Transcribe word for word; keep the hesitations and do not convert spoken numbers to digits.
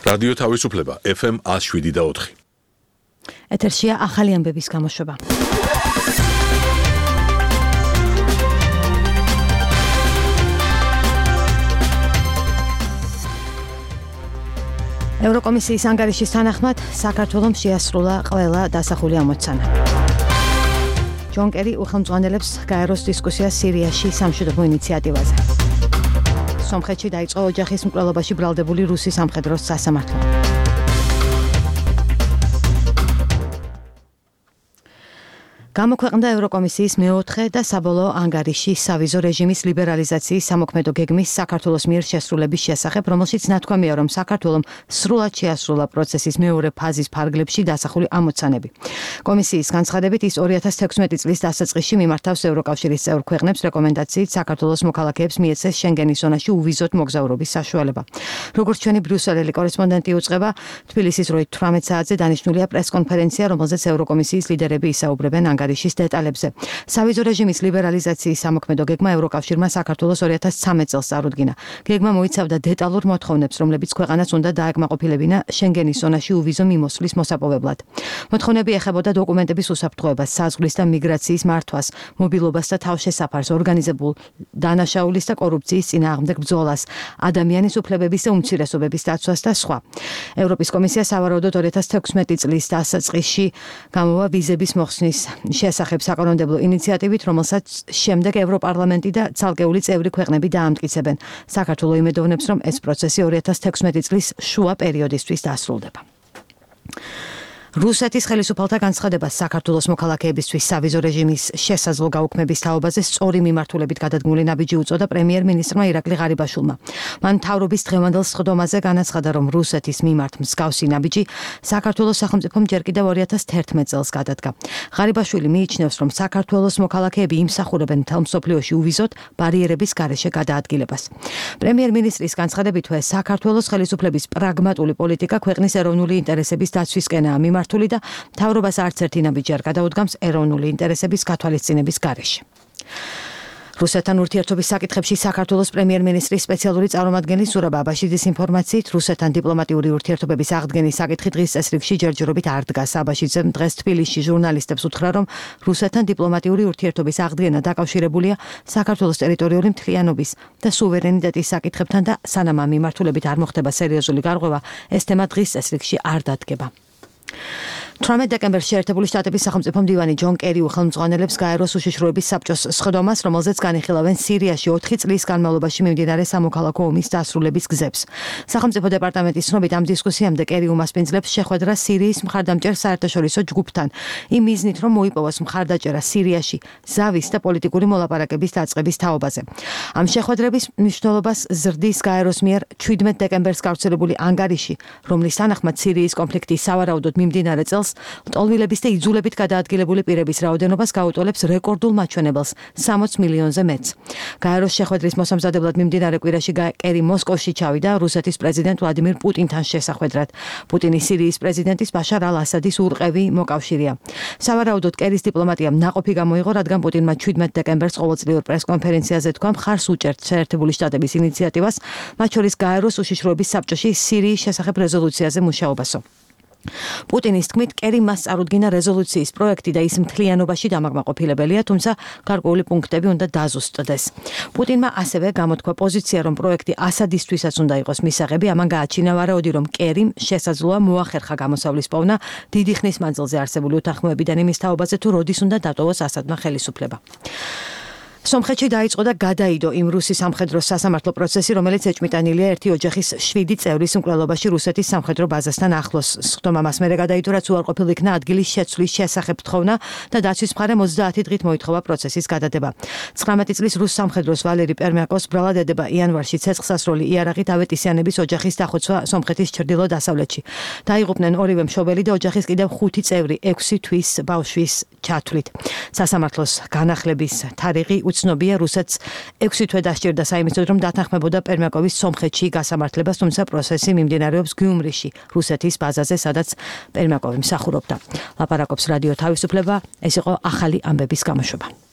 რადიო თავისუფლება ეფ ემ one oh seven და four. ეთერშია ახალი ამბების გამოშვება. ევროკომისიის ანგარიშის თანახმად საქართველომ შეასრულა ყველა დასახული ამოცანა. ჯონ კერი უხელმძღვანელებს გაეროს დისკუსიას სირიაში სამშვიდობო ინიციატივაზე. სომხეთში დაიწყო ოჯახის მკვლელობაში ბრალდებული რუსი სამხედრო სასამართლო. გამოქვეყნდა ევროკომისიის მეოთხე და საბოლოო ანგარიში სავიზო რეჟიმის ლიბერალიზაციის სამოქმედო გეგმის საქართველოს მიერ შესრულების შესახებ, რომელშიც ნათქვამია, რომ საქართველომ სრულად შეასრულა პროცესის მეორე ფაზის ფარგლებში დასახული ამოცანები. კომისიის განცხადებით, ის ორი ათას თექვსმეტი წლის დასაწყისში მიმართავს ევროკავშირის წევრ ქვეყნებს რეკომენდაციით საქართველოს მოქალაქეებს მიეცეს შენგენის ზონაში უვიზოდ მოგზაურობის საშუალება. როგორც ჩვენი ბრიუსელელი კორესპონდენტი უწყება, თბილისის როით თვრამეტ საათზე დანიშნულია პრესკონფერენცია, რომელზეც ევროკომისიის ლიდერები ისაუბრებენ ანგარიშის დეტალებზე. სავიზო რეჟიმის ლიბერალიზაციის სამოქმედო გეგმა ევროკავშირმა საქართველოს ორი ათას ცხრამეტ წელს წარუდგინა. გეგმა მოიცავდა დეტალურ მოთხოვნებს, რომლებიც ქვეყანას უნდა დააკმაყოფილებინა შენგენის ზონაში უვიზო მიმოსვლის მოსაპოვებლად. მოთხოვნები ეხებოდა დოკუმენტების უსაფრთხოებას, საზღვრის და მიგრაციის მართვას, მობილობას და თავშესაფარს, ორგანიზებულ დანაშაულის და კორუფციის წინააღმდეგ ბრძოლას, ადამიანის უფლებების და უმცირესობების დაცვას და სხვა. ევროპის კომისია სავარაუდოდ ორი ათას თექვსმეტი წლის დასაწყისში გამოვა ვიზების მოხსნის შესახებ საკანონმდებლო ინიციატივით, რომელსაც შემდეგ ევროპარლამენტი და ცალკეული წევრი ქვეყნები დაამტკიცებენ. საქართველო იმედოვნებს, რომ ეს პროცესი ორი ათას თექვსმეტი წლის შუა პერიოდისთვის დასრულდება. რუსეთის ხელისუფალთა განცხადება საქართველოს მოქალაქეებისთვის სავიზო რეჟიმის შესაძლო გაუქმების თაობაზე სწორი მიმართულებით გადადგმული ნაბიჯი უწოდა პრემიერ-მინისტრმა ირაკლი ღარიბაშვილმა. მან მთავრობის დღევანდელ სხდომაზე განაცხადა, რომ რუსეთის მიმართ მსგავსი ნაბიჯი საქართველოს სახელმწიფომ ჯერ კიდევ ორი ათას თერთმეტ წელს გადადგა. ღარიბაშვილი მიიჩნევს, რომ საქართველოს მოქალაქეები იმსახურებენ მთელ მსოფლიოში უვიზოდ ბარიერების გარეშე გადაადგილებას. პრემიერ-მინისტრის განცხადებითვე საქართველოს ხელისუფლების პრაგმატული პოლიტიკა ქვეყნის ეროვნული ინტერესების დაცვისკენაა მიმართული და მთავრობას არც ერთი ნაბიჯი არ გადაუდგამს ეროვნული ინტერესების გათვალისწინების გარეშე. რუსეთთან ურთიერთობის საკითხებში საქართველოს პრემიერ-მინისტრის სპეციალური წარმომადგენლის ზურაბ აბაშიძის ინფორმაციით, რუსეთთან დიპლომატიური ურთიერთობების აღდგენის საკითხი დღის წესრიგში ჯერჯერობით არ დგას. აბაშიძემ დღეს თბილისში ჟურნალისტებს უთხრა, რომ რუსეთთან დიპლომატიური ურთიერთობის აღდგენა დაკავშირებულია საქართველოს ტერიტორიული მთლიანობის და სუვერენიტეტის საკითხებთან და სანამ ამ მიმართულებით არ მოხდება სერიოზული გარღვევა, ეს თემა დღის წესრიგში არ დადგება. თვრამეტ დეკემბერში შეერთებული შტატების სახელმწიფო მდივანი ჯონ კერი უხელმძღვანელებს გაეროს უშიშროების საბჭოს სხდომას, რომელზეც განიხილავენ სირიაში ოთხი წლის განმავლობაში მიმდინარე სამოქალაქო ომის დასრულების გზებს. სახელმწიფო დეპარტამენტის ცნობით, ამ დისკუსიამდე კერი უმასპინძლებს შეხვედრა სირიის მხარდამჭერ საერთაშორისო ჯგუფთან, იმ მიზნით, რომ მოიპოვოს მხარდაჭერა სირიაში ზავის და პოლიტიკური მოლაპარაკების დაწყების თაობაზე. ამ შეხვედრების მნიშვნელობას ზრდის გაეროს მიერ შვიდმეტ დეკემბერს გავრცელებული ანგარიში, რომლის თანახმად სირიის კონფლიქტის სავარაუდოდ მიმდინარე წელს ლტოლვილების და იძულებით გადაადგილებული პირების რაოდენობას გაუტოლებს რეკორდულ მაჩვენებელს სამოც მილიონზე მეტს. გაეროს შეხვედრის მოსამზადებლად მიმდინარე კვირაში კერი მოსკოვში ჩავიდა რუსეთის პრეზიდენტ ვლადიმირ პუტინთან შესახვედრად. პუტინი სირიის პრეზიდენტის ბაშარ ალ-ასადის ურყევი მოკავშირეა. სავარაუდოდ კერის დიპლომატიამ ნაყოფი გამოიღო, რადგან პუტინმა შვიდმეტ დეკემბერს ყოველწლიურ პრესკონფერენციაზე თქვა, მხარს უჭერთ შეერთებული შტატების ინიციატივას, მათ შორის გაეროს უშიშროების საბჭოში სირიის შესახებ რეზოლუციაზე მუშაობასო. პუტინის თქმით, კერი მას წარუდგინა რეზოლუციის პროექტი და ის მთლიანობაში დამაკმაყოფილებელია, თუმცა გარკვეული პუნქტები უნდა დაზუსტდეს. პუტინმა ასევე გამოთქვა პოზიცია, რომ პროექტი ასადისთვისაც უნდა იყოს მისაღები, ამან გააჩინა ვარაუდი, რომ კერიმ შესაძლოა მოახერხა გამოსავლის პოვნა დიდი ხნის მანძილზე არსებული უთანხმოებიდან იმის თაობაზე, თუ როდის უნდა დატოვოს ასადმა ხელისუფლება. სომხეთში დაიწყო და გადაიდო იმ რუსი სამხედრო სასამართლო პროცესი, რომელიც ეჭმიტანილია ერთი ოჯახის შვიდი წევრის მკვლელობაში რუსეთის სამხედრო ბაზასთან ახლოს. სხდომა მას მერე გადაიდო, რაც უარყოფილ იქნა ადგილის შეცვლის შესახებ თხოვნა და დაცვის მხარე ოცდაათი დღით მოითხოვა პროცესის გადადება. ცხრამეტი წლის რუს სამხედროს ვალერი პერმიაკოს ბრალად ედება იანვარში ცეცხლსასროლი იარაღით ავეტისიანების ოჯახის დახოცვა სომხეთის ჩრდილო-დასავლეთში. დაიღუპნენ ორივე მშობელი და ოჯახის კიდევ ხუთი წევრი ექვსი თვის ბავშვის ჩათვლით. სასამართლოს განახლების თარიღი ცნობია, რუსეთს ექვსი თვე დასჭირდა საიმედოდ, რომ დათანხმებოდა პერმიაკოვის სომხეთში გასამართლებას, თუმცა პროცესი მიმდინარეობს გიუმრიში, რუსეთის ბაზაზე, სადაც პერმიაკოვი მსახურობდა. ლაპარაკობს რადიო თავისუფლება, ეს იყო ახალი ამბების გამოშვება.